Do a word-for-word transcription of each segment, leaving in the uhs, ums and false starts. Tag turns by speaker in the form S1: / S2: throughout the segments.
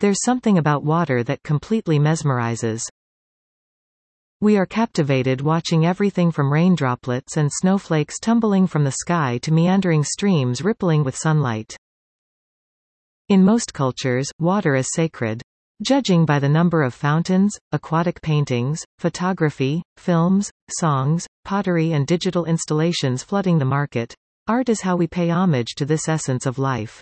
S1: There's something about water that completely mesmerizes. We are captivated watching everything from raindroplets and snowflakes tumbling from the sky to meandering streams rippling with sunlight. In most cultures, water is sacred. Judging by the number of fountains, aquatic paintings, photography, films, songs, pottery and digital installations flooding the market, art is how we pay homage to this essence of life.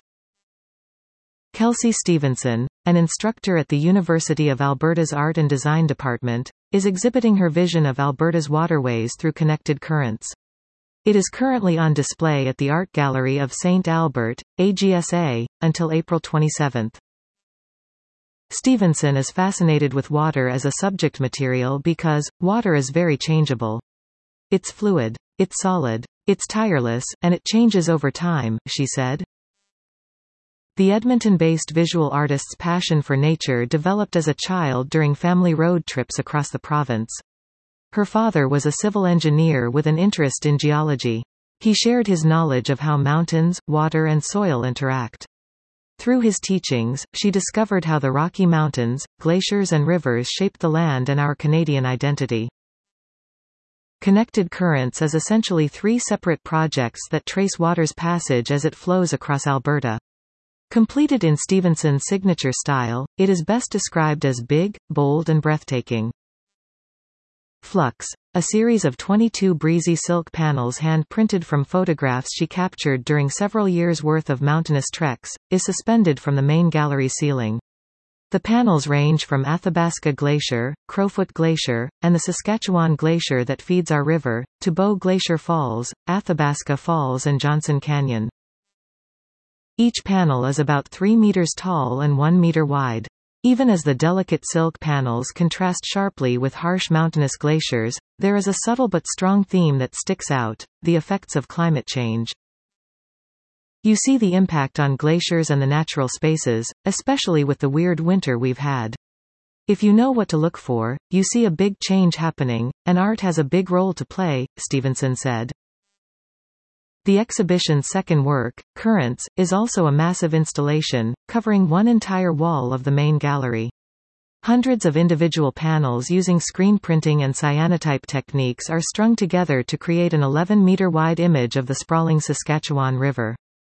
S1: Kelsey Stevenson, an instructor at the University of Alberta's Art and Design Department, is exhibiting her vision of Alberta's waterways through connected currents. It is currently on display at the Art Gallery of Saint Albert, A G S A, until April twenty-seventh. Stevenson is fascinated with water as a subject material because, water is very changeable. It's fluid, it's solid, it's tireless, and it changes over time, she said. The Edmonton-based visual artist's passion for nature developed as a child during family road trips across the province. Her father was a civil engineer with an interest in geology. He shared his knowledge of how mountains, water and soil interact. Through his teachings, she discovered how the Rocky Mountains, glaciers and rivers shaped the land and our Canadian identity. Connected Currents is essentially three separate projects that trace water's passage as it flows across Alberta. Completed in Stevenson's signature style, it is best described as big, bold and breathtaking. Flux, a series of twenty-two breezy silk panels hand-printed from photographs she captured during several years' worth of mountainous treks, is suspended from the main gallery ceiling. The panels range from Athabasca Glacier, Crowfoot Glacier, and the Saskatchewan Glacier that feeds our river, to Bow Glacier Falls, Athabasca Falls and Johnson Canyon. Each panel is about three meters tall and one meter wide. Even as the delicate silk panels contrast sharply with harsh mountainous glaciers, there is a subtle but strong theme that sticks out: the effects of climate change. You see the impact on glaciers and the natural spaces, especially with the weird winter we've had. If you know what to look for, you see a big change happening, and art has a big role to play, Stevenson said. The exhibition's second work, Currents, is also a massive installation, covering one entire wall of the main gallery. Hundreds of individual panels using screen printing and cyanotype techniques are strung together to create an eleven meter wide image of the sprawling Saskatchewan River.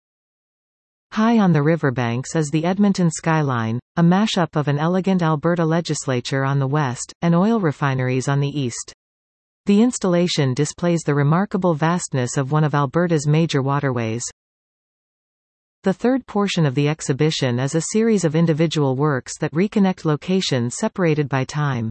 S1: High on the riverbanks is the Edmonton skyline, a mashup of an elegant Alberta legislature on the west, and oil refineries on the east. The installation displays the remarkable vastness of one of Alberta's major waterways. The third portion of the exhibition is a series of individual works that reconnect locations separated by time.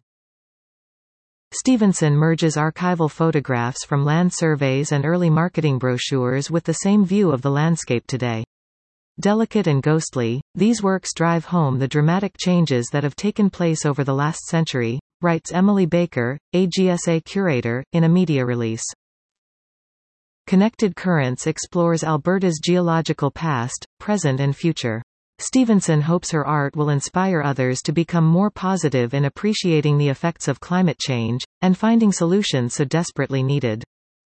S1: Stevenson merges archival photographs from land surveys and early marketing brochures with the same view of the landscape today. Delicate and ghostly, these works drive home the dramatic changes that have taken place over the last century, writes Emily Baker, A G S A curator, in a media release. Connected Currents explores Alberta's geological past, present and future. Stevenson hopes her art will inspire others to become more positive in appreciating the effects of climate change, and finding solutions so desperately needed.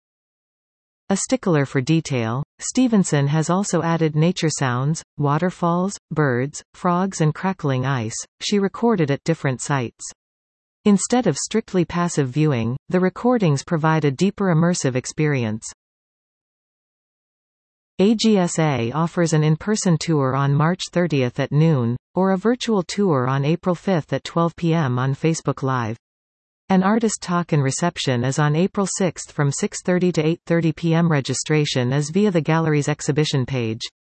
S1: A stickler for detail, Stevenson has also added nature sounds, waterfalls, birds, frogs and crackling ice, she recorded at different sites. Instead of strictly passive viewing, the recordings provide a deeper immersive experience. A G S A offers an in-person tour on March thirtieth at noon, or a virtual tour on April fifth at twelve p m on Facebook Live. An artist talk and reception is on April sixth from six thirty to eight thirty p m Registration is via the gallery's exhibition page.